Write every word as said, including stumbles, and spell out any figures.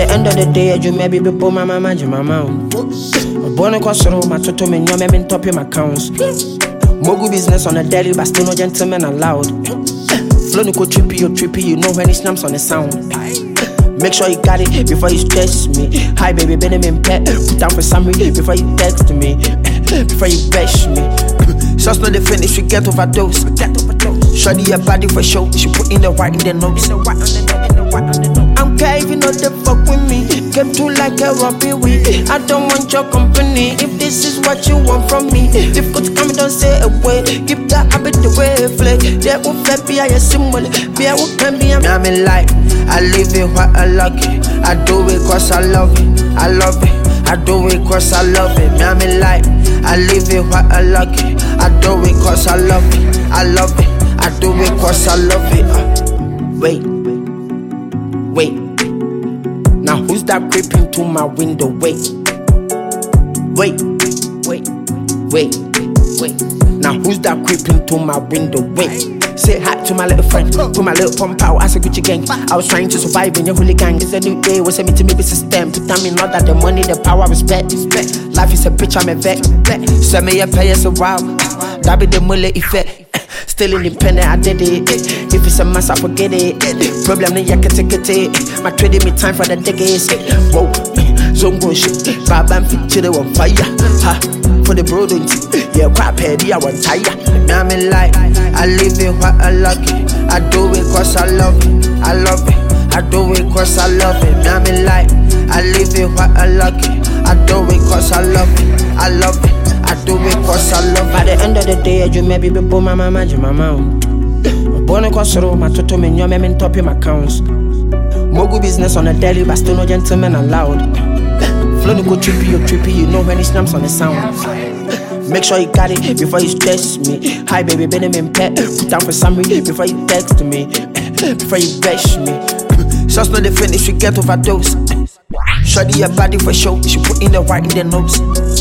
the end of the day, you may be before my mama, my mama. Born across the room, my toto me, no me top in my accounts. Mogu business on a daily, but still no gentleman allowed. Flow no go trippy, you trippy, you know when it snaps on the sound. Make sure you got it before you stress me. Hi baby, Benjamin pet, put down for summary before you text me, before you bash me. Shots not the finish, we get overdose. Shorty your body for show, she put in the white in the notes. I'm caving not the fuck with me. Came through like a Robbie Wee. I don't want your company. If this is what you want from me, if good come don't say a word. Keep that habit the way it flag. There will flip be a symbol. Be a what can be a I'm in light. I live it what I like it. I do it cause I love it. I love it. I do it cause I love it. I'm in light. I live it what I like it. I do it cause I love it. I love it. I do it cause I love it. Uh, wait. Wait. Now who's that creeping to my window? Wait. Wait. Wait. Wait. Wait. Now who's that creeping to my window? Wait. Say hi to my little friend, to my little pump out, I said Gucci gang. I was trying to survive in your holy gang. It's a new day, what's me to me system. To tell me not that the money, the power, respect. Life is a bitch, I'm a vet. Send me a pay, it's a wow. That be the mullet effect. Still independent, I did it. If it's a mess, I forget it. Problem, then you can take it. My trading me time for the decades. Whoa, zongo shit. Bab and fit to the one fire. Ha, for the bro, don't you? Yeah, crap head, I want tire. I'm in light. I live it what I like it. I do it cause I love it. I love it. I do it cause I love it. I'm in light. I live it what I like it. I do it cause I love it. I love it. I do it cause I love it. By the end of the day, you may be before my mama, my mama. Born across the room, my toto me, no me top in my accounts. Mogu business on a daily, but still no gentleman allowed. Flow no go trippy, you trippy, you know when it snaps on the sound. Make sure you got it before you stress me. Hi baby, Benjamin pet, put down for summary before you text me, before you bash me. Shots not the finish, we get overdose. Shorty your body for show, she put in the white in the notes.